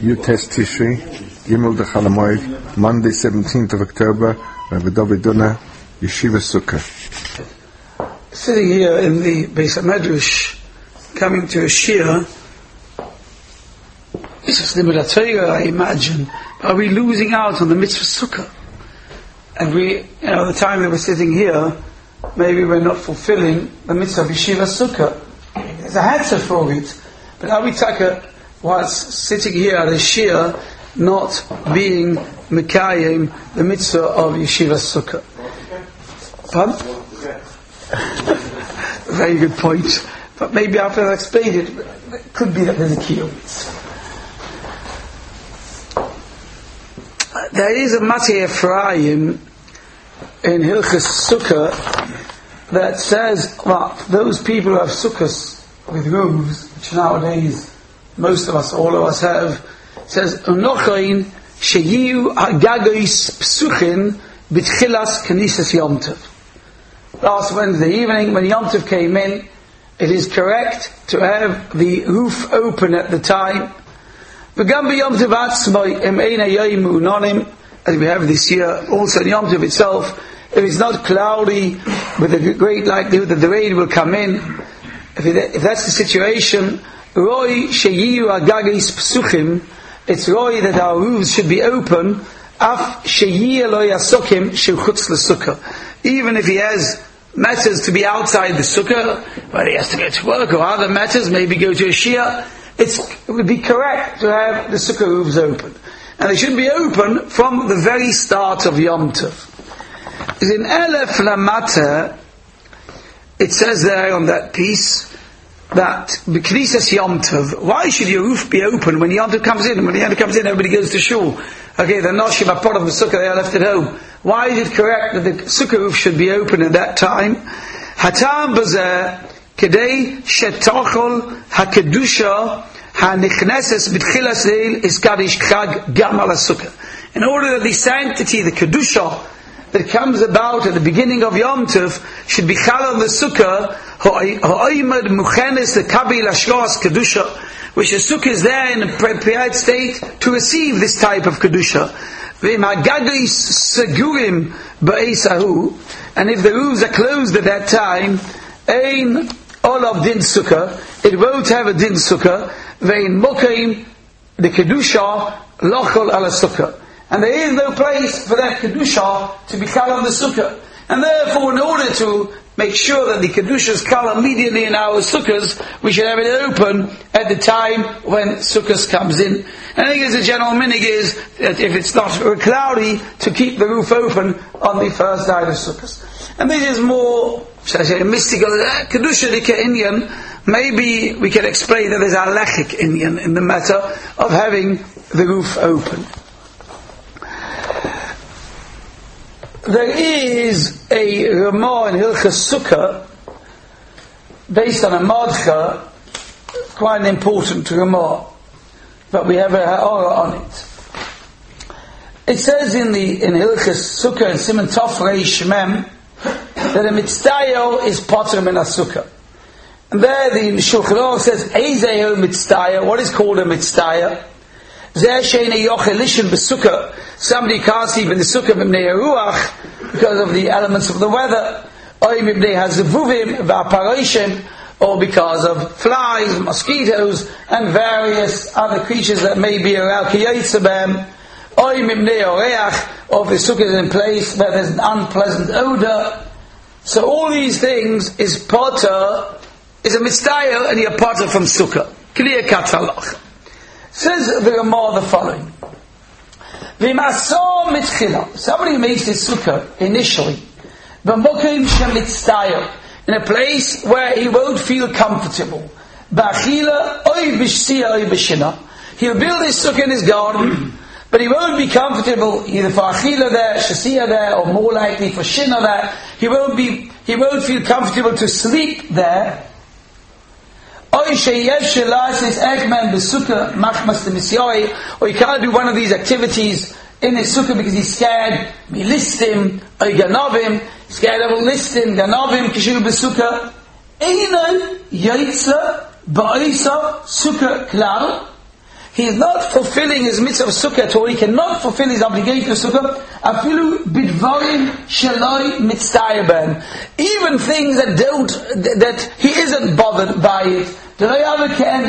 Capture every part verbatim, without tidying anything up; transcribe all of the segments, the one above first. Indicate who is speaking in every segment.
Speaker 1: Yutes Tishri, Gimel de Chalamoid, Monday, seventeenth of October, Rabbi David Duna, Yeshiva Sukkah.
Speaker 2: Sitting here in the Beis HaMedrash, coming to a Shir, this is Limud HaTorah, I imagine. Are we losing out on the mitzvah Sukkah? And we, you know, the time that we're sitting here, maybe we're not fulfilling the mitzvah of Yeshiva Sukkah. There's a answer for it. But are we taka, whilst sitting here at a Shir, not being Mekayim, the mitzvah of Yeshiva Sukkah? Pardon? Very good point. But maybe after I explained it, it could be that there's a key of it. There is a Matei Ephraim in Hilchos Sukkah that says that those people who have sukkahs with roofs, which nowadays most of us, all of us have, says Unochain sheyiu hagagois psuchin b'tchilas knisas Yom Tov. Last Wednesday evening, when Yom Tov came in, it is correct to have the roof open at the time. V'gam b'Yom Tov atzmai em eina yoimu unonim, as we have this year, also in Yom Tov itself, if it's not cloudy, with a great likelihood that the rain will come in, if, it, if that's the situation, Roi sheyiu agagis psuchim, it's Roi that our roofs should be open, af sheyiu lo yasokim shechutz l'sukkah. Even if he has matters to be outside the sukkah, where he has to go to work, or other matters, maybe go to a shia, it's, it would be correct to have the sukkah roofs open. And they should be open from the very start of Yom Tov. In Elef Lamata, it says there on that piece that B'Knisas Yom Tov, why should your roof be open when Yom Tov comes in? When Yom Tov comes in, everybody goes to shul. Okay, the Noshim are part of the sukkah, they are left at home. Why is it correct that the sukkah roof should be open at that time? Hatam Bazeh, Kedei Shetochol HaKedusha HaNichneses B'Tchilas Leil Iskadish Chag Gam Ala Sukkah. In order that the sanctity, the Kedusha, that comes about at the beginning of Yom Tov should be chal on the sukkah ha'oimad muchenes lekabil hashloas kedusha, which the sukkah is there in a prepared state to receive this type of kedusha. V'imagagois segurim ba'esahu, and if the roofs are closed at that time, ein olav din sukkah, it won't have a din sukkah. Ve'in mokaim the kedusha lochol ala sukkah. And there is no place for that Kedusha to be chal on the Sukkah. And therefore, in order to make sure that the Kedusha is chal immediately in our Sukkahs, we should have it open at the time when Sukkahs comes in. And I think as a general minig is that if it's not cloudy, to keep the roof open on the first night of Sukkahs. And this is more, should I say, mystical. Kedusha dika Inyan, maybe we can explain that there's a halachic Inyan in the matter of having the roof open. There is a Ramah in Hilchos Sukkah based on a Madcha, quite an important Ramah, but we have a Ha'ara on it. It says in the in Hilchos Sukkah in Siman Tov Reish Mem that a mitzdayo is potter min sukkah, and there the Shulchan Aruch says Eizehu mitzdayo. What is called a mitzdayo? Somebody can't sleep in the sukkah because of the elements of the weather, or because of flies, mosquitoes, and various other creatures that may be around, or if the sukkah is in place where there's an unpleasant odor. So all these things is potter, is a mitzdayo, and you're potter from sukkah. Clear cut halach. Says the Ramah the following: somebody makes this sukkah initially, in a place where he won't feel comfortable. He'll build his sukkah in his garden, but he won't be comfortable either for achila there, shasiya there, or more likely for shina there. He won't be, he won't feel comfortable to sleep there. Or you can't do one of these activities in his sukkah because he's scared, milistim, or ganovim, scared of listim, ganovim, kishu b'sukkah. Einon yaitza ba'isa sukkah klal. he is not fulfilling his mitzvah of sukkah, or he cannot fulfill his obligation of sukkah, afilu bidvarim sheloi mitztayeh ben. Even things that don't, that he isn't bothered by it. Is what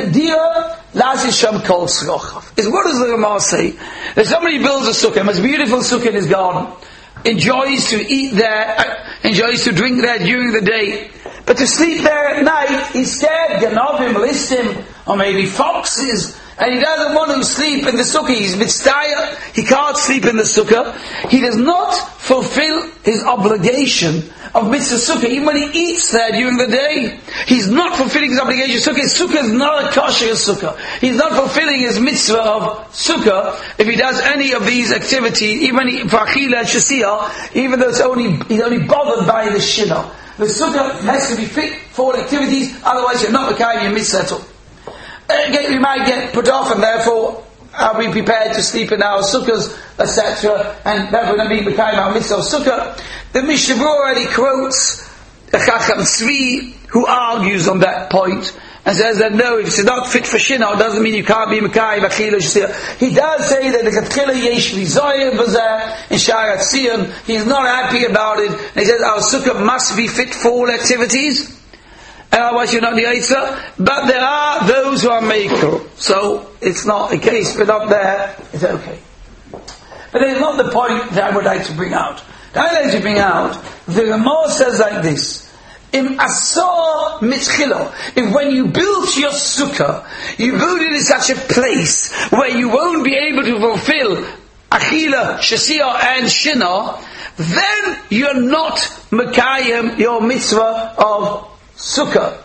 Speaker 2: does the Ramah say? If somebody builds a sukkah, a most beautiful sukkah in his garden, enjoys to eat there, enjoys to drink there during the day, but to sleep there at night, he's scared, Ganovim, Listim, or maybe foxes, and he doesn't want to sleep in the sukkah. He's mitztayah, he can't sleep in the sukkah. He does not fulfill his obligation of mitzvah sukkah, even when he eats there during the day. He's not fulfilling his obligation of sukkah. His sukkah is not a kosher sukkah. He's not fulfilling his mitzvah of sukkah if he does any of these activities, even for achila and shasiyah, even though it's only, he's only bothered by the shinnah. The sukkah has to be fit for all activities, otherwise you're not makayim your mitzvah at all. Again, we might get put off, and therefore are we prepared to sleep in our sukkahs, et cetera, and therefore not be makayim our mitzvah of sukkah. The Mishnah already quotes the Chacham Tzvi, who argues on that point, and says that no, if it's not fit for shinnah, it doesn't mean you can't be makayim achila shasiyah. He does say that the Chatchila yesh v'zoyim v'zeh in Sha'ar Tzion. He's not happy about it, and he says our sukkah must be fit for all activities, and otherwise you're not the Eitzah. But there are those who are makel, so it's not a case. We're not there, it's okay. But it's not the point that I would like to bring out. That I would like to bring out, the Ramah says like this: Im asor mitchilo. If when you build your sukkah, you build it in such a place where you won't be able to fulfill achila, shasiyah, and shinnah, then you're not makayim your mitzvah of sukkah.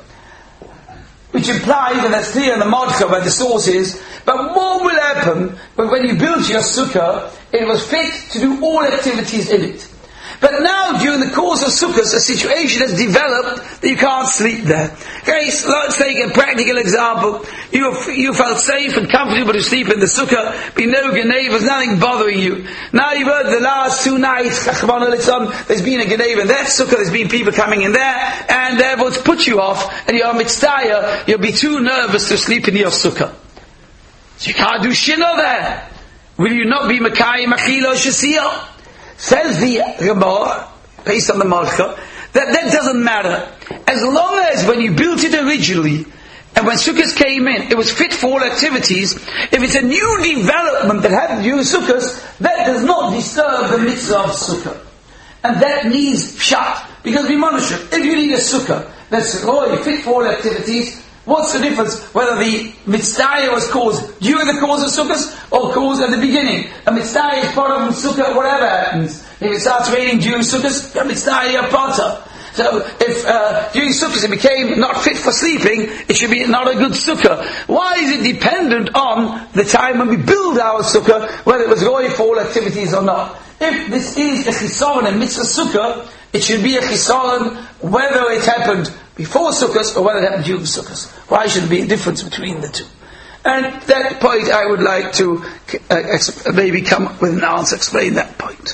Speaker 2: Which implies, and that's clear in the Madcha by the sources, but what will happen when you build your sukkah, it was fit to do all activities in it. But now, during the course of sukkahs, a situation has developed that you can't sleep there. Okay, so let's take a practical example. You, you felt safe and comfortable to sleep in the sukkah, be no geneva, there's nothing bothering you. Now you've heard the last two nights, there's been a geneva in that sukkah, there's been people coming in there, and therefore it's put you off, and you're mitztayah, you'll be too nervous to sleep in your sukkah. So you can't do shinnah there. Will you not be makayim achila shasiyah? Says the Ramah, based on the Malcha, that that doesn't matter. As long as when you built it originally, and when sukkahs came in, it was fit for all activities, if it's a new development that happened during sukkahs, that does not disturb the mitzvah of sukkah. And that needs pshat. Because we monitor, if you need a sukkah that's oh, fit for all activities, what's the difference whether the mitzvah was caused during the course of sukkahs or caused at the beginning? A mitzvah is part of the sukkah, whatever happens. If it starts raining during sukkahs, a mitzvah is potter. So if uh, during sukkahs it became not fit for sleeping, it should be not a good sukkah. Why is it dependent on the time when we build our sukkah, whether it was going for all activities or not? If this is a chisaron and mitzvah sukkah, it should be a chisaron whether it happened before sukkahs or whether it happened during sukkahs. Why should there be a difference between the two? And that point I would like to uh, exp- maybe come up with an answer, explain that point.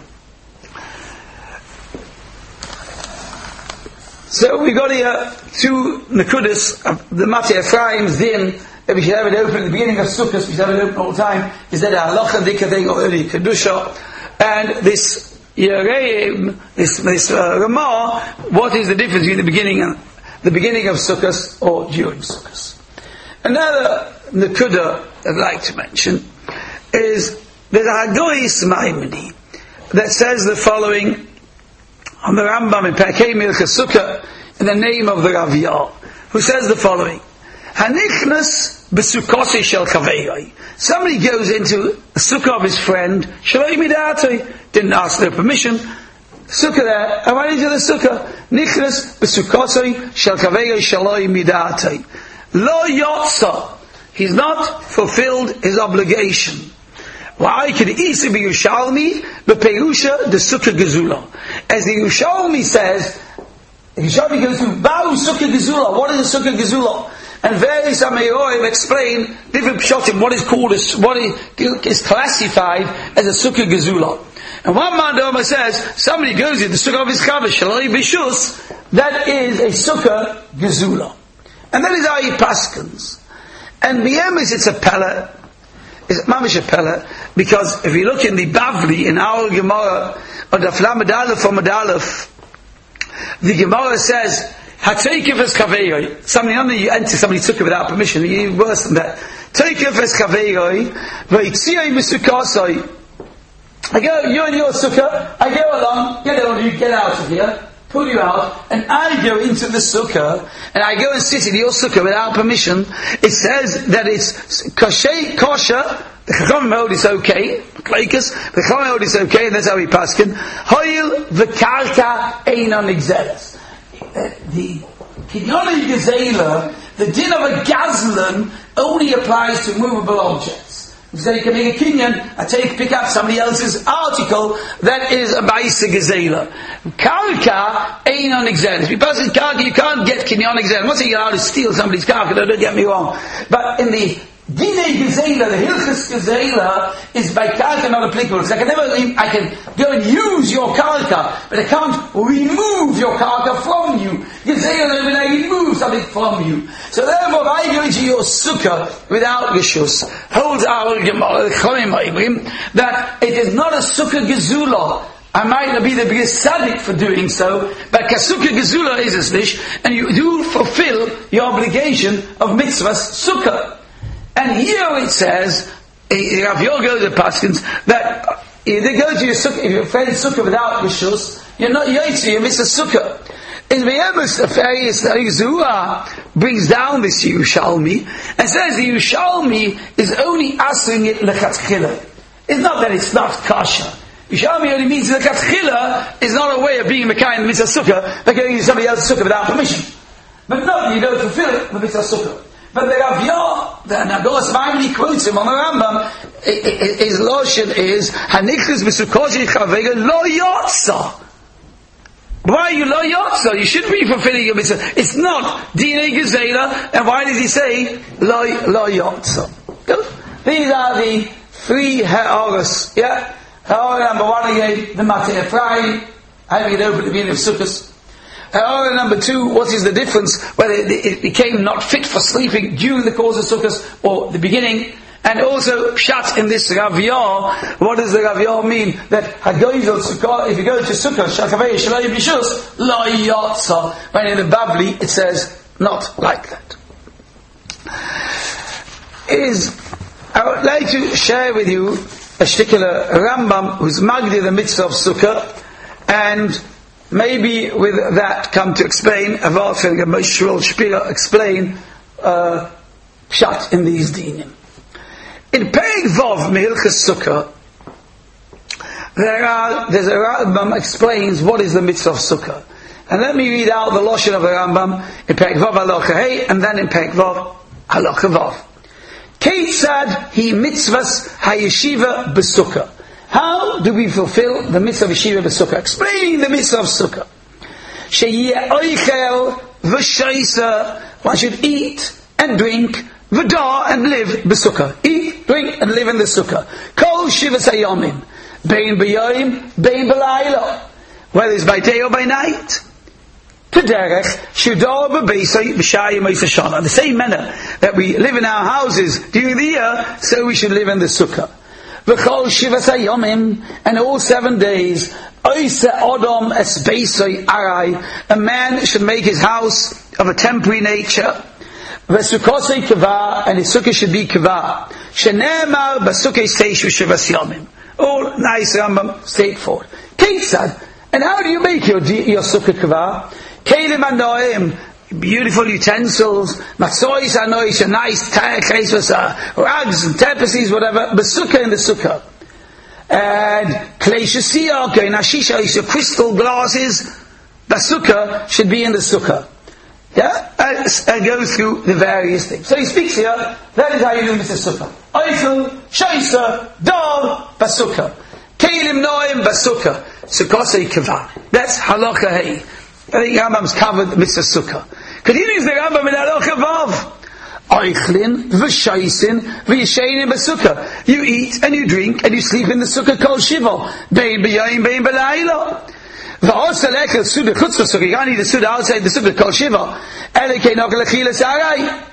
Speaker 2: So we got here two nekudas of the Matei Ephraim's din that we should have it open at the beginning of sukkahs, we should have it open all the time, is that a halacha dika thing or early kedusha, and this Yereim, this, this uh, Ramah, what is the difference between the beginning and the beginning of sukkahs or during sukkahs? Another nekuda I'd like to mention is there's a Hagoyis Maimoni that says the following on the Rambam in Perkei Milchas Sukkah in the name of the Raviyah, who says the following: Hanichnas b'sukkosei shel chaveiroi. Somebody goes into a sukkah of his friend, shaloi midatoi, didn't ask their permission. Sukkah there, I went into the sukkah. Nichnas b'sukkosei shel chaveiroi shaloi midatoi. Lo yotza. He's not fulfilled his obligation. Why could easily be Yerushalmi b'peirusha the sukkah gezula? As the Yerushalmi says, the Yerushalmi goes to Ba'u sukkah gezula. What is a sukkah gezula? And various Ameyoim explain different pshatim, what is called, as, what is, is classified as a sukkah gezula. And one man Doma says, somebody goes in the sukkah of his chavish, shaloi b'shus, that is a sukkah gezula. And that is how he paskins. And B'yemes, it's a pella. It's mamish a pella, because if you look in the Bavli, in our Gemara, or the Flamed Aleph or Medalef, the Gemara says, Hateikif es kaveiroi. Somebody, only you enter, somebody took it without permission, you worse than that. Teikif es kaveiroi, v'itzioi misukasoi. I go, you're in your sukkah, I go along, get on you, get out of here, pull you out, and I go into the sukkah, and I go and sit in your sukkah without permission. It says that it's kosher, kosher, the Chacham hold is okay, Klaikas, the Chacham hold is okay, and that's how we paskin. Hoil v'karka einon exeres. The Kinyoni Gezela, the din of a gazlan only applies to movable objects. So you can make a kinyan, I take, pick up somebody else's article, that is a Baisa Gezela. Karka ain't on exelis. Because in Karka you can't get kinyan exelis. I'm not saying you're allowed to steal somebody's Karka, don't get me wrong. But in the Dinei Gezela, the Hilchus Gezela, is by Karka not applicable. Because I can never, I can go and use your Karka, but I can't remove your Karka from you. Gezela, when I remove something from you. So therefore, if I go into your Sukkah without Rishus, holds our Chomim that it is not a Sukkah Gezula. I might not be the biggest tzaddik for doing so, but Kasukah Gezula is a slish, and you do fulfill your obligation of mitzvahs Sukkah. And here it says, Rav Yoga the Paskins, that if they go to your sukkah, if you're afraid of sukkah without rishus, you're not yotzi, you miss a sukkah. In the Yemus, the Farius Zua brings down this Yerushalmi and says the Yerushalmi is only asking it lechatchila. It's not that it's not kosher. Yerushalmi only means lechatchila is not a way of being a kind of mitzvah sukkah, like going to somebody else's sukkah without permission. But no, you don't fulfill it with mitzvah sukkah. But the Rav Yah, the Nagoras Maimoni quotes him on the Rambam, his lotion is, Hanichus b'sukoshi chavega lo yotza. Why are you lo yotza? You shouldn't be fulfilling your mitzvah. It's not Dinei Gezela, and why does he say lo, lo yotza? These are the three ha'oras, yeah? Ha'ora number one again, the Matei Ephraim, having it open at the beginning of Sukkot. However, number two, what is the difference whether it became not fit for sleeping during the course of Sukkot or the beginning? And also, Pshat in this Rav Yah, what does the Rav Yah mean? That Hagoyvel Sukkot, if you go to Sukkot, Shakavei Shalai Bishus, Lo Yotza. When in the Bavli, it says, not like that. Is, I would like to share with you a particular Rambam who's Magdi the mitzvah of Sukkot, and maybe with that come to explain, Avalfing and Moshe Shpira explain uh, Pshat in these dinim. In Perek Vov Mehilchas Sukkah, there are there's a Rambam explains what is the mitzvah of Sukkah, and let me read out the lashon of the Rambam in Perek Vov Halacha Hey, and then in Perek Vov Halacha Vov. Keitzad hi mitzvahs hayeshiva b'Sukkah. How do we fulfill the mitzvah of Yeshiva b'Sukkah? Explaining the mitzvah of Sukkah. Sheyeh oichel v'shaisa. One should eat and drink, v'da, and live b'Sukkah. Eat, drink, and live in the Sukkah. Kol shivas hayomim. Bein b'yoyim, bein b'layla. Whether it's by day or by night. T'derech, shudor b'beisai, b'shayim oisashana. The same manner that we live in our houses during the year, so we should live in the Sukkah. V'chol shivas hayomim, and all seven days, oise odom es beisoi arai, a man should make his house of a temporary nature. V'sukosei kavah, and his sukkah should be kavah. Shenemar b'sukkei seishu shivas yomim. All nice Rambam, straightforward. Keitzad, and how do you make your, your sukkah kavah? Kelim anoim, beautiful utensils, matzois anois, a nice case uh, rugs and tapestries, whatever, b'sukkah in the sukkah. And kleishasiyah, okay, nashisha, your crystal glasses, b'sukkah should be in the sukkah. Yeah? And, and go through the various things. So he speaks here, that is how you do Mister Sukkah. Oifel, shaisa, dal, b'sukkah. Kelim noim, b'sukkah. Sukkosei kavah. That's halacha hey. I think Rambam's covered Mister Sukkah. Continues the Rambam in Halacha Vav. Oichlin, v'shaisin, v'yishainim b'sukkah. You eat and you drink and you sleep in the sukkah called shiva. Bein b'yayim, bein b'layla. V'osa lekel suda chutz v'sukkah. You can't eat the suda outside the sukkah called shiva. Elekei nokel achilas aray.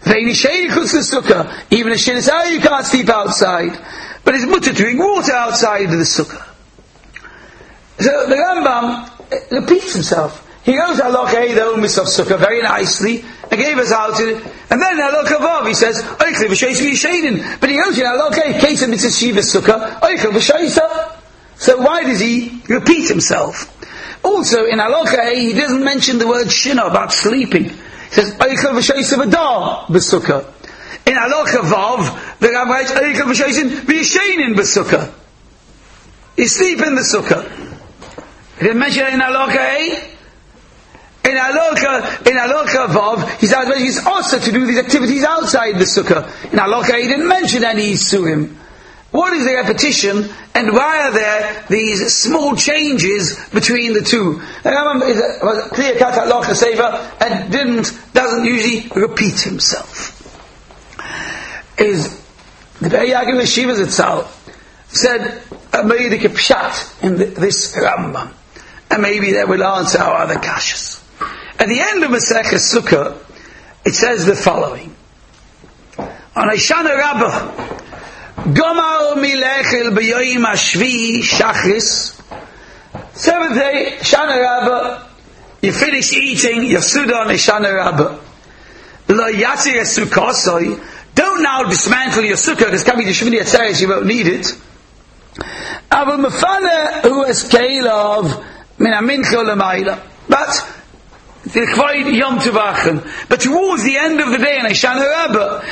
Speaker 2: Even a shinisai you can't sleep outside, but it's mutter to drink water outside of the sukkah. So the Rambam repeats himself. He goes halakha hey, the omis of sukkah very nicely and gave us how to, and then halakha vav he says oichel v'sheisa v'yishenin, but he goes in halakha hey, case of mitzvah shiva sukkah oichel v'sheisa. So why does he repeat himself? Also in halakha hey, he doesn't mention the word shina about sleeping. He says oichel v'sheisa v'dah b'sukkah. In halakha vav the Rambam writes oichel v'sheisa v'yishenin b'sukkah. You sleep in the sukkah. He didn't mention it in halakha hey. In halakha, in halakha vav, he's he's also to do these activities outside the sukkah. In halakha, he didn't mention any isurim. What is the repetition, and why are there these small changes between the two? The Rambam is a, was a clear cut halakha sefer and didn't doesn't usually repeat himself. Is the Be'yagim Yeshivas itself said a Meidike Pshat in the, this Rambam, and maybe that will answer our other kashas. At the end of Maseches Sukkah, it says the following: On Hoshana Rabbah, Gomar milechel b'yoyim hashvi shachris. Seventh day, Hoshana Rabbah, you finish eating your Suda on Hoshana Rabbah. Lo yatzir esukosoi. Don't now dismantle your sukkah because coming to Shmini Atzeres you won't need it. Avol mefana hu es keilov min amincha l'mayla. But but towards the end of the day in Hoshana Rabbah,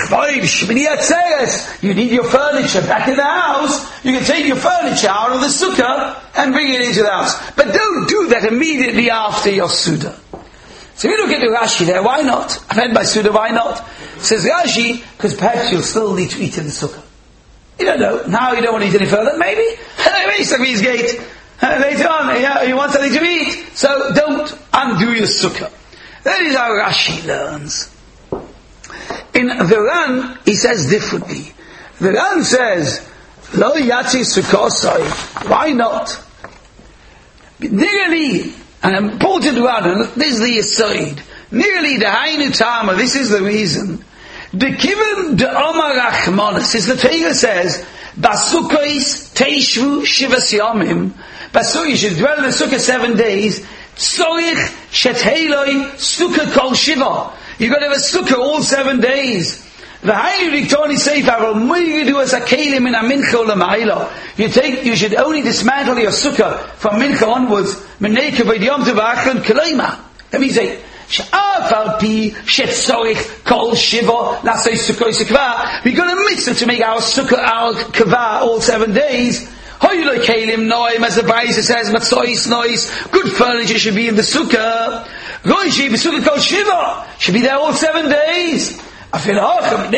Speaker 2: you need your furniture back in the house. You can take your furniture out of the sukkah and bring it into the house. But don't do that immediately after your Suda. So you look at the Rashi there, why not? I've had my Suda, why not? Says Rashi, because perhaps you'll still need to eat in the sukkah. You don't know. Now you don't want to eat any further, maybe? Maybe Savi's gate. Uh, later on, yeah, you want something to eat, so don't undo your sukkah. That is how Rashi learns. In the Ran, he says differently. The Ran says, Lo yatzi sukkosai. Why not? Nearly, an important Ran, this is the aside. Nearly the Hainu Tama, this is the reason. The Kivan de Omar Rachmanis, as the Torah says, Basukos teishvu shivas yomim. Basukos, you should dwell in the sukkah seven days. Tzorich shetheloi sukkah kol shiva. You've got to have a sukkah all seven days. V'hainu diktoni sefer v'moyidu as a kelim in a mincha l'mayla. You take, you should only dismantle your sukkah from mincha onwards. Meneka v'yom tevachon k'leima. Let me say, She'af al pi shetzorich kol shiva lasei sukkah yisukva. We've got a mitzvah to make our sukkah, our kavah all seven days. Hoyloi kelim noim, as the Brisa says, matzois nois. Good furniture should be in the sukkah. Roishi b'sukkah kol shiva should be there all seven days. But because of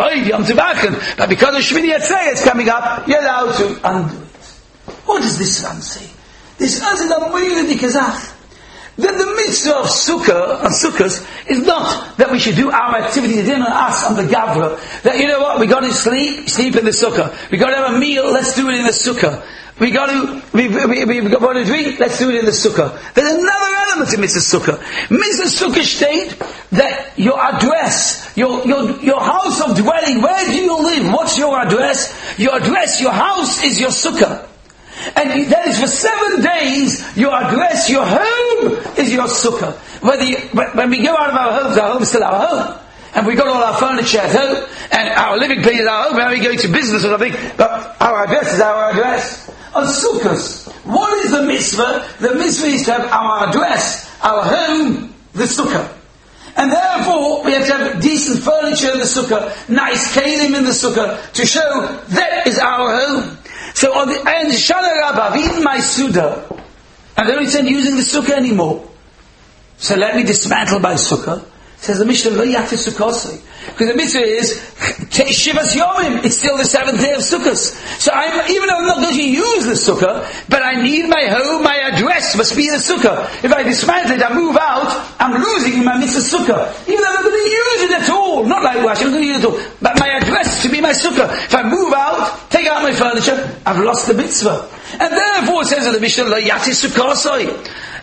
Speaker 2: Shmini Atzeres coming up, you're allowed to undo it. What does this Ran say? This Ran says that the mitzvah of sukkah and sukkahs is not that we should do our activity that on us on the gavra. That you know what, we got to sleep, sleep in the sukkah. We got to have a meal, let's do it in the sukkah. We got to we we we got to drink, let's do it in the sukkah. There's another element in mitzvah sukkah. Mitzvah sukkah state that your address, your your your house of dwelling, where do you live? What's your address? Your address, your house is your sukkah. And that is for seven days, your address, your home is your sukkah. Whether you, when we go out of our homes, our home is still our home. And we got all our furniture at home, and our living place is our home, and we go to business or something, but our address is our address. On sukkahs, what is the mitzvah? The mitzvah is to have our address, our home, the sukkah. And therefore, we have to have decent furniture in the sukkah, nice kelim in the sukkah, to show that is our home. So on the end, Hoshana Rabbah, I've eaten my Suda, and they don't intend using the sukkah anymore. So let me dismantle my sukkah. Says the Mishnah, Lo yati sukkosai. Because the mitzvah is Shivas Yomim. It's still the seventh day of Sukkos. So I'm, even though I'm not going to use the sukkah, but I need my home, my address must be the sukkah. If I dismantle it, I move out, I'm losing my mitzvah sukkah. Even though I'm not going to use it at all. Not like Wash, I'm not going to use it at all. But my address to be my sukkah. If I move out, take out my furniture, I've lost the mitzvah. And therefore it says in the Mishnah, Lo yati sukkosai.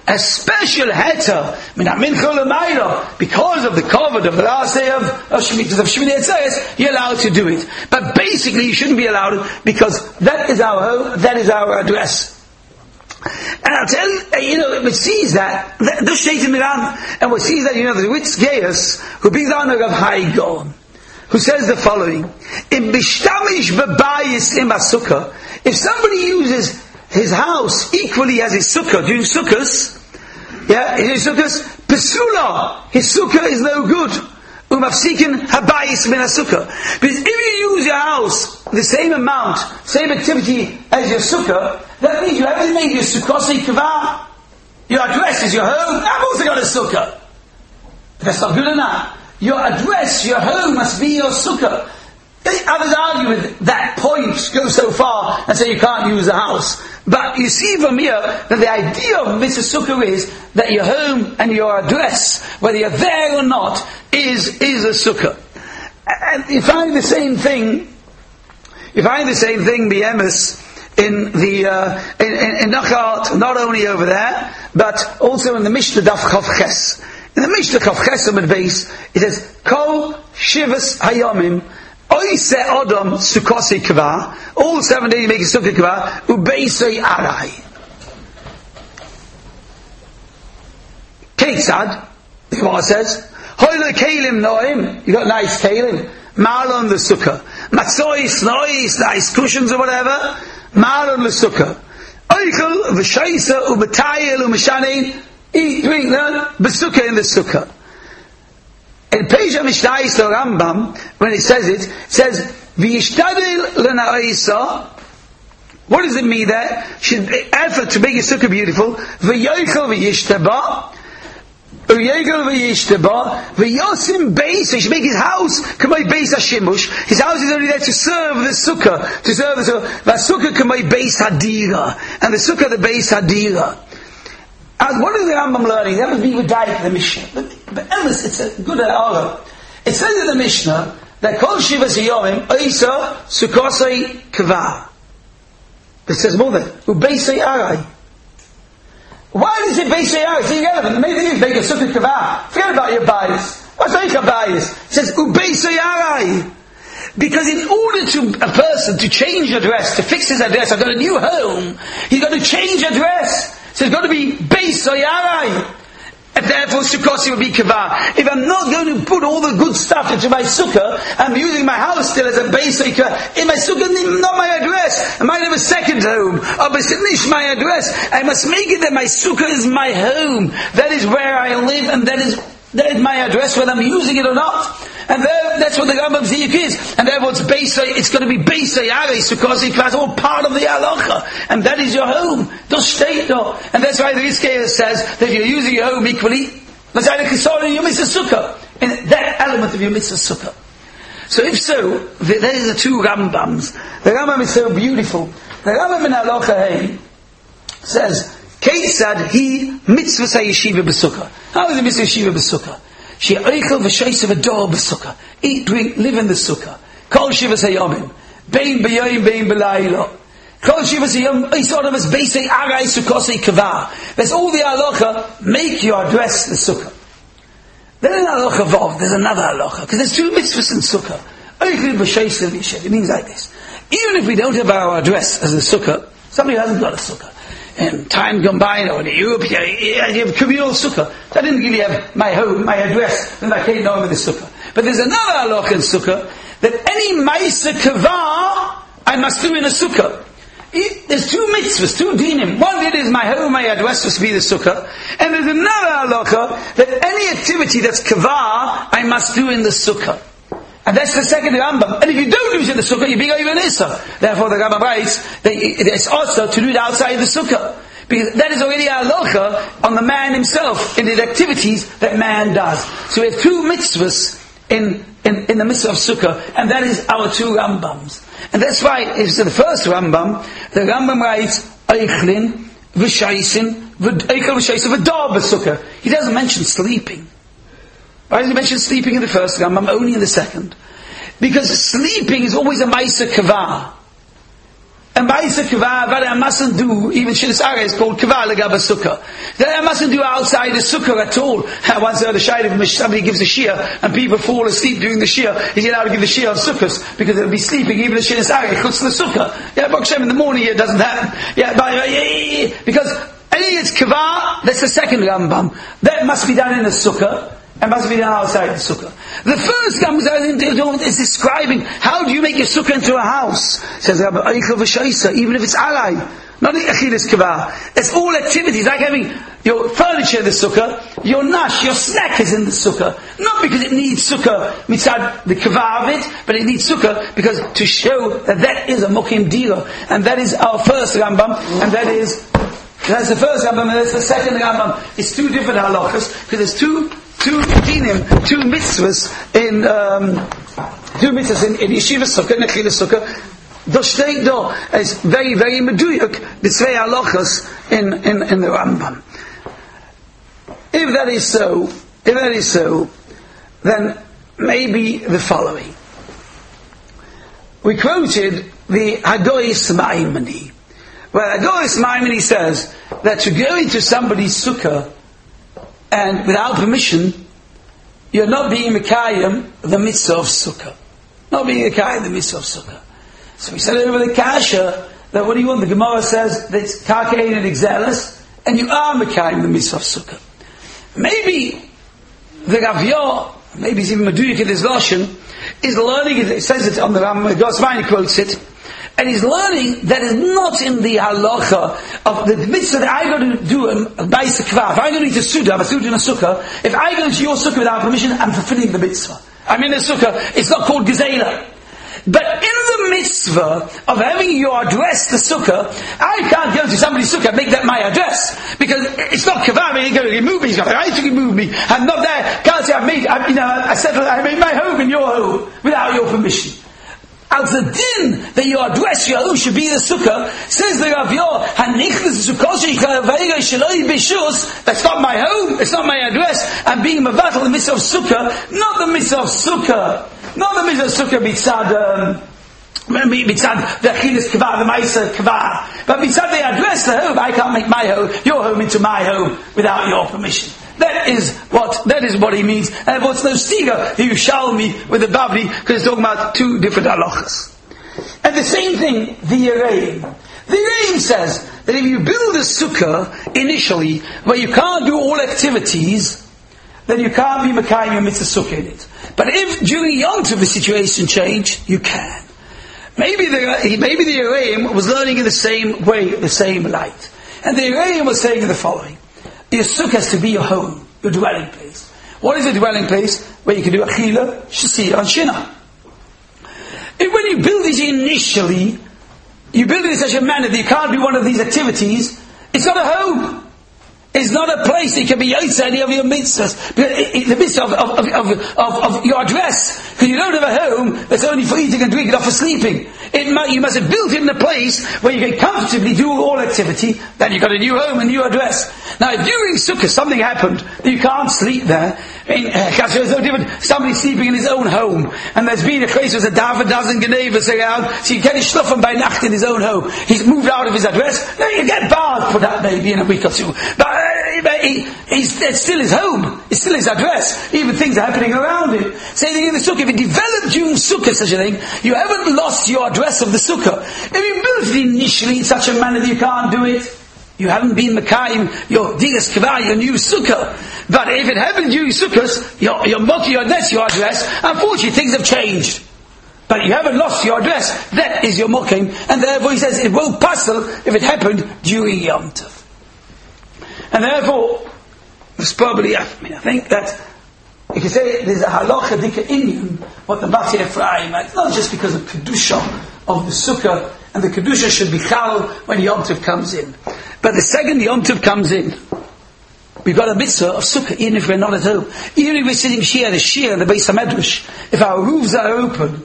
Speaker 2: a special heter because of the cover of the last day of of Shemitah of Shemini Atzeres, you're allowed to do it. But basically, you shouldn't be allowed because that is our home, that is our address. And I'll tell you, know, we sees that the Sheit in Miran, and we see that you know the Ritz Gaius who brings down the Rav Hai Gaon, who says the following: "Im bishtamish bebayis im sukkah." If somebody uses his house equally as his sukkah during sukkahs, yeah, his sukkahs pesula, his sukkah is no good. Umafsikin habayis min sukkah. Because if you use your house the same amount, same activity as your sukkah, that means you haven't made your sukkah kavah. Your address is your home. I've also got a sukkah. But that's not good enough. Your address, your home must be your sukkah. Others argue with that point, go so far and say you can't use a house. But you see from here that the idea of mitzvah sukkah is that your home and your address, whether you're there or not, is is a sukkah. And you find the same thing. You find the same thing, Be'emes, in the uh, in, in, in Nachat, not only over there, but also in the Mishnah Daf Chav Ches. In the Mishnah Chav Ches on the base, it says Kol Shivas Hayomim. Oise Odom Sukkosi Kavah. All seven days you make a sukkah kavah. Ubeisei Arai. Keitzad, the Gemara says, Hoyle Kalim Noim. You got nice kalim. Marlon the sukkah. Matzois, nois, nice cushions or whatever. Marlon the sukkah. Oichel v'shaisa u'b'tayel u'mishanein. Eat, drink, learn, b'sukkah in the sukkah. In Pesha Mishnayis to Rambam, when it says it, it says, V'yishtadil l'na'isa. What does it mean there? Should effort to make your sukkah beautiful. V'yoichel v'yishtaba. V'yoichel v'yishtaba. V'yosim beis. He should make his house, k'may beis hashimush. His house is only there to serve the sukkah. To serve the sukkah. V'sukkah k'may beis hadira. And the sukkah the beis hadira. And what is the Rambam learning? That must be Vidayik, the Mishnah. But, but Emes, it's a good aura. It says in the Mishnah that Kol Shivas Yomim Oisa Sukkosei Kavah. It says more than Ubeisei Arai. Why does it Beisei Arai? It's irrelevant. The main thing is make a Sukkah Kavah. Forget about your bias. What's your bias? It says Ubeisei Arai. Because in order to a person to change address, to fix his address, I've got a new home, he's got to change address. So it's got to be Beis Oyarai. And therefore Sukkosi will be Kavah. If I'm not going to put all the good stuff into my sukkah, I'm using my house still as a Beis Oyarai. In my sukkah, not my address. I might have a second home. Or Besinish my address. I must make it that my sukkah is my home. That is where I live and that is that is my address, whether I'm using it or not. And there, that's what the Rambam Ziyuk is. And therefore it's Beisay, it's going to be Beisay Aris, because it's all part of the halacha. And that is your home. Don't stay though. And that's why the Rizkei says that you're using your home equally. That's why the your mitzvah sukkah. In that element of your mitzvah sukkah. So if so, there is the two Rambams. The Rambam is so beautiful. The Rambam in Halacha Hey says, Keitzad he mitzvah yeshiva b'sukkah. How is the mitzvah yeshiva b'sukkah? She eichel v'sheis of a door b'sukkah. Eat, drink, live in the sukkah. Kol shivas hayomim. Bein b'yoyim, bein b'laylo. Kol shivas hayomim. Oisodam es beisei arai sukkosei kavah. That's all the halacha. Make your address the sukkah. Then in halacha vav, there's another halacha. Because there's two mitzvahs in sukkah. Eichel v'sheis of yeshiv. It means like this. Even if we don't have our address as a sukkah, somebody who hasn't got a sukkah, and time gone by, you know, in Europe, you, you have communal sukkah. So I didn't really have my home, my address, and I came home in the sukkah. But there's another halacha in sukkah, that any ma'isa kavah, I must do in a sukkah. It, there's two mitzvahs, two dinim. One it is my home, my address must be the sukkah. And there's another halacha, that any activity that's kavah, I must do in the sukkah. And that's the second Rambam. And if you don't do it in the sukkah, you become even Issa. Therefore the Rambam writes that it's also to do it outside the sukkah. Because that is already a halacha on the man himself, in the activities that man does. So we have two mitzvahs in, in, in the mitzvah of sukkah, and that is our two Rambams. And that's why, it's the first Rambam, the Rambam writes, Eichlin, V'shaisin, Eichel V'shaisin, V'dor B'sukkah. He doesn't mention sleeping. Why does he mention sleeping in the first Rambam, only in the second? Because sleeping is always a Maisa Kavah. And Ba'isa Kavah, that I mustn't do, even Shidduch Arei is called Kavah Legab Sukkah. That I mustn't do outside the Sukkah at all. Once I heard a shayla, if somebody gives a Shia, and people fall asleep during the Shia, is he allowed to give the Shia of Sukkahs? Because they'll be sleeping, even the Shidduch Arei, Chutz the Sukkah. Yeah, Baruch Hashem, in the morning it doesn't happen. Yeah, but, yeah, yeah, yeah, because, any it's Kavah, that's the second Rambam. That must be done in the Sukkah. And must be done outside the sukkah. The first comes out is describing how do you make your sukkah into a house. It says even if it's alai, not the achilas kavah. It's all activities like having your furniture in the sukkah, your nash, your snack is in the sukkah. Not because it needs sukkah mitzad the kavah of it, but it needs sukkah because to show that that is a mokim dira, and that is our first Rambam, and that is that's the first Rambam, and that's the second Rambam. It's two different halachas because there's two. Two dinim, two mitzvahs in um, two mitzvahs in, in yeshiva sukkah, in achilas sukkah. Do steht do is very very meduyuk the zwei halachas in, in in the Rambam. If that is so, if that is so, then maybe the following. We quoted the Hagoyis Maimoni, where Hagoyis Maimoni says that to go into somebody's sukkah and without permission, you're not being Mekayim the mitzvah of Sukkah. Not being Mekayim the mitzvah of Sukkah. So we said over the Kasha, that what do you want? The Gemara says that it's Kakain and Exelis, and you are Mekayim the mitzvah of Sukkah. Maybe the Ravyo, maybe it's even Meduyik in his Lashon, is learning, it says it on the Rambam, Gosmani quotes it, and he's learning that is not in the halacha of the mitzvah that I go to do a ba'isa kavah. If I go to eat a sukkah, have a sukkah in a sukkah, if I go to your sukkah without permission, I'm fulfilling the mitzvah. I'm in a sukkah, it's not called gezela. But in the mitzvah of having your address, the sukkah, I can't go to somebody's sukkah and make that my address. Because it's not kavah, he's going to remove me, he's got the right to remove me. I'm not there, can't say I've made, I, you know, I settled, I made my home in your home without your permission. Al the din that your address, your home should be the sukkah, says the Rav Yor, that's not my home, it's not my address, I'm being mevatel the mitzvah of sukkah, not the mitzvah of sukkah, not the mitzvah of sukkah mitzad, um, mitzad the achilas kavah, the ma'isa kavah, but mitzad the address, the home, I can't make my home, your home into my home without your permission. That is what that is what he means. And what's no stiga, you shall me with the Bavli, because it's talking about two different halachas. And the same thing, the Yereim. The Yereim says that if you build a sukkah initially, where you can't do all activities, then you can't be Mekayim your mitzvah sukkah in it. But if during Yom Tov the situation changed, you can. Maybe the maybe the Yereim was learning in the same way, the same light. And the Yereim was saying the following. Your sukkah has to be your home, your dwelling place. What is a dwelling place? Where you can do achila, shasira, and shina. And when you build it initially, you build it in such a manner that you can't do one of these activities, it's not a home. It's not a place that can be outside any of your mitzvahs. The mitzvah of, of, of, of, of your address. Because you don't have a home that's only for eating and drinking, not for sleeping. It must, you must have built it in a place where you can comfortably do all activity, then you've got a new home and new address. Now if during Sukkah something happened that you can't sleep there, I mean, there's no different, somebody sleeping in his own home, and there's been a case where there's a half a dozen genevas around, so you get his shluffim by nacht in his own home. He's moved out of his address, then you get barred for that maybe in a week or two. But He, he's, it's still his home, it's still his address, even things are happening around him. Same thing in the sukkah, if it developed during sukkah such a thing, you haven't lost your address of the sukkah. If you built it initially in such a manner that you can't do it, you haven't been Mekayim, your digas kavah, your new sukkah. But if it happened during sukkahs, your, your moki, your that's your address, unfortunately things have changed. But you haven't lost your address, that is your mokim, and therefore he says it won't puzzle if it happened during Yom Tov. And therefore, it's probably, I mean, I think that you can say there's a halacha dika inyan, what the Bati Ephraim, it's not just because of Kedusha of the Sukkah, and the Kedusha should be chal when Yom Tov comes in. But the second Yom Tov comes in, we've got a mitzvah of Sukkah, even if we're not at home. Even if we're sitting shia, the shia, the Beis HaMedrash, if our roofs are open,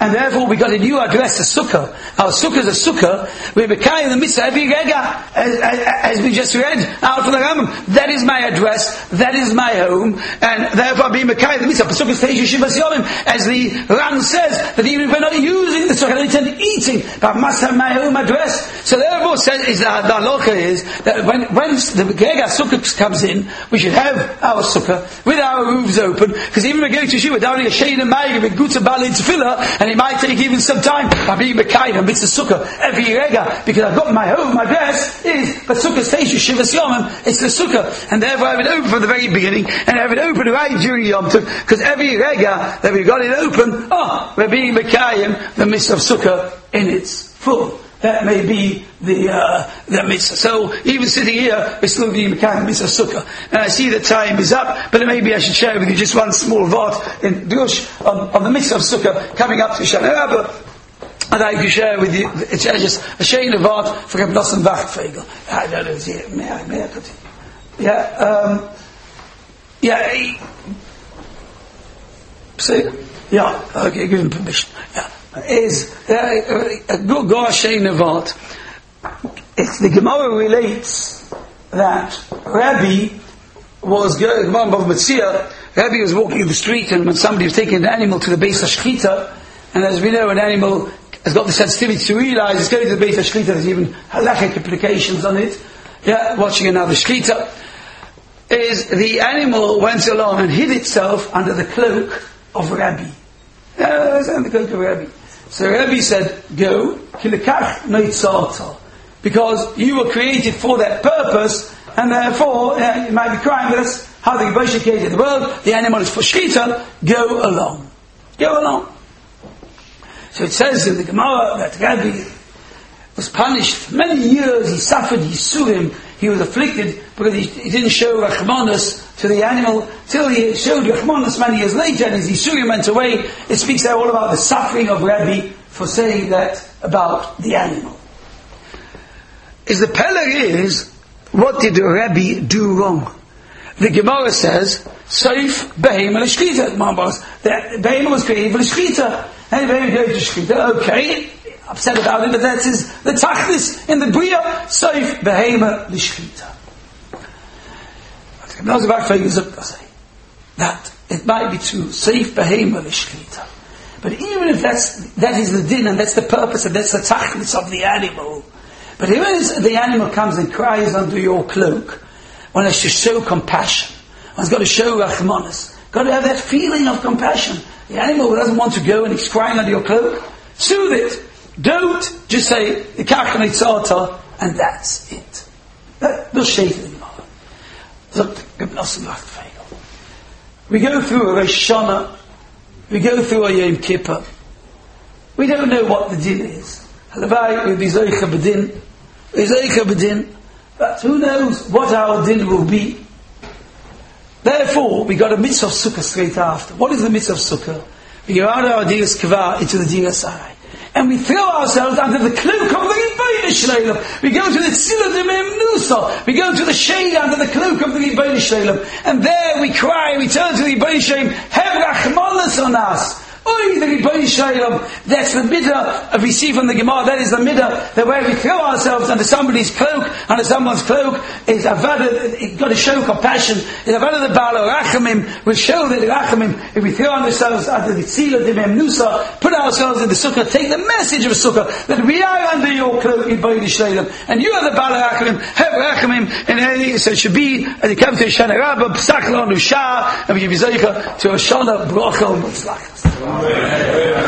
Speaker 2: and therefore we got a new address, a sukkah. Our sukkah is a sukkah. We're Mekayim the mitzvah every rega, as, as, as we just read out from the Rambam. That is my address, that is my home, and therefore being Mekayim the mitzvah. Sukkah stage Yeshivas Yomim, as the Ram says, that even if we're not using the sukkah, they tend to eating, but I must have my home address. So therefore says, is that the halacha is, that when, when the rega sukkah comes in, we should have our sukkah, with our roofs open, because even if we're going to Yeshiva, down here, Shein and Maig, with Gutza Bali Tefillah, and it might take even some time, by being Mekayim and mitzvah sukkah every rega, because I've got my home, my address is, but sukkah stage Yeshivas Yomim, it's the sukkah, and therefore I have it open from the very beginning, and I have it open right during Yom Tov, because every rega that we've got it open, oh, we're being Mekayim, the mitzvah of sukkah in its full. That may be the uh, the mitzvah. So even sitting here, we're still being Mekayim mitzvah sukkah. And I see the time is up, but maybe I should share with you just one small vart in Drush on, on the mitzvah of sukkah coming up to Shana Rabbah. And I can share with you, it's just a shayna vart for Reb Nosson Wachtfegel. I don't know, may I, may I continue? Yeah, um, yeah, see? Yeah, okay, give him permission. Yeah. Is uh, a good Shayna vart. It's the Gemara relates that Rabbi was going, Rabbi was walking in the street, and when somebody was taking an animal to the base of Shechita, and as we know, an animal has got the sensitivity to realize it's going to the base of Shechita, there's even halachic implications on it. Yeah, watching another Shechita. Is the animal went along and hid itself under the cloak of Rabbi. Yeah, it's under the cloak of Rabbi. So Rabbi said, go, because you were created for that purpose, and therefore, uh, you might be crying, but that's how the Rebbeinu created the world, the animal is for Shechita, go along. Go along. So it says in the Gemara that Rabbi was punished for many years, he suffered, he sued him, he was afflicted, because he, he didn't show Rachmanis to the animal, till he showed Rachmanis many years later, and as he sued him went away. It speaks there all about the suffering of Rabbi for saying that about the animal. Is the Peller is, what did Rabbi do wrong? The Gemara says, Seif Behema L'Shchita. The Behema was created for L'Shchita. And Behema goes to Shchita, okay, upset about it, but that is the Tachlis in the Bria, Seif Behema L'Shchita. That it might be true, Seif Behema L'Shchita. But even if that's, that is the din, and that's the purpose, and that's the Tachlis of the animal, but even if the animal comes and cries under your cloak, one has to show compassion. One's got to show Rachmanis. Got to have that feeling of compassion. The animal who doesn't want to go and he's crying under your cloak, soothe it. Don't just say, and that's it. That will shake the Gemara. We go through a Rosh Hashanah, we go through a Yom Kippur. We don't know what the din is. Halavai will be Zoicha B'din. Zoicha B'din. But who knows what our din will be. Therefore, we got a mitzvah of sukkah straight after. What is the mitzvah of sukkah? We go out of our diras kavah into the diras sarai. And we throw ourselves under the cloak of the Rebbeinu Shleilim. We go to the Tzila de Memnusa. We go to the shade under the cloak of the Rebbeinu Shleilim. And there we cry, we turn to the Rebbeinu Shleilim, have Rachmanis on us. Oy, the Rebbeinu Shleilim. That's the midah we see from the Gemara. That is the midah that where we throw ourselves under somebody's cloak, under someone's cloak, is avada. It's got to show compassion. It's avada the Baal Rachamim. We show that Rachamim. If we throw ourselves under the Tzila de Memnusa, put ourselves in the sukkah, take the message of sukkah that we are under your cloak, Rebbeinu Shleilim, and you are the Baal Rachamim. Have Rachamim, and so it should be as you come to Shana Rabbah, Psachla Nusha, and we give you Zeicha to Shana Bracha Mutzlachas.